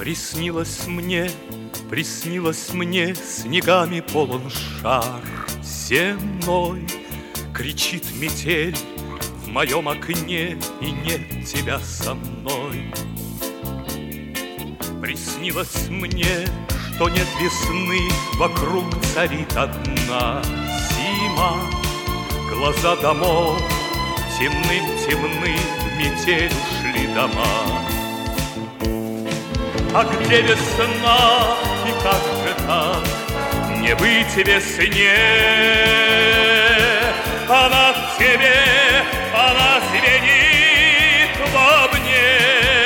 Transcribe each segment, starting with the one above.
Приснилось мне, снегами полон шар земной. Кричит метель в моем окне, и нет тебя со мной. Приснилось мне, что нет весны, вокруг царит одна зима. Глаза домов темны, в метель ушли дома. А где весна, и как же так не быть весне? Она в тебе, она звенит во мне.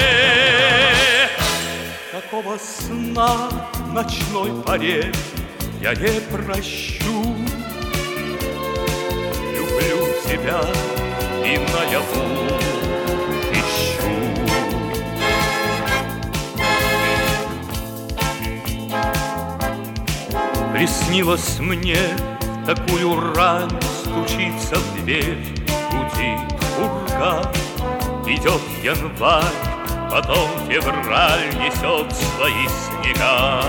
Такого сна в ночной поре я не прощу. Люблю тебя и наяву ищу. Приснилось мне в такую рань, стучится в дверь, гудит ураган. Идет январь, потом февраль несет свои снега.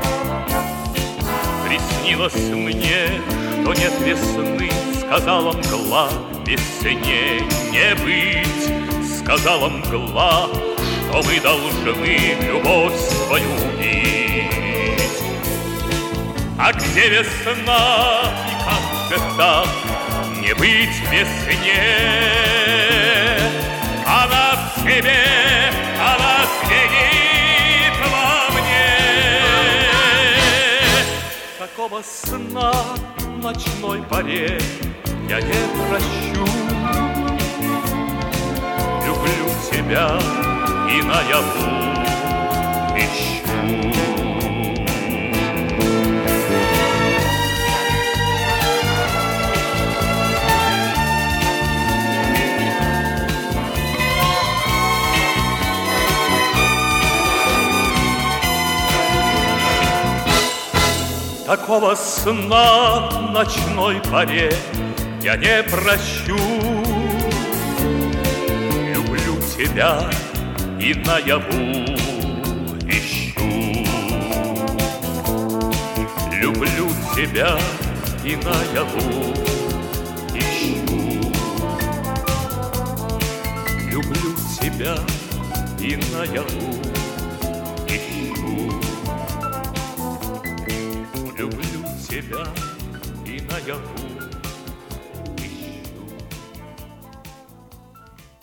Приснилось мне, что нет весны, сказала мгла, весне не быть. Сказала мгла, что мы должны любовь свою убить. А где весна, и как же так не быть весне? Она в тебе, она звенит во мне. Такого сна в ночной поре я не прощу. Люблю тебя и наяву ищу. Такого сна в ночной поре я не прощу. Люблю тебя и наяву ищу. Люблю тебя и наяву ищу. Люблю тебя и наяву ищу. Люблю тебя и наяву